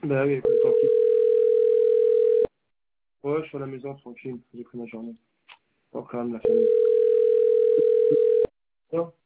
Bah oui, écoute, tant pis. Ouais, je suis à la maison, tranquille. J'ai pris ma journée. Encore quand même la famille. Bon.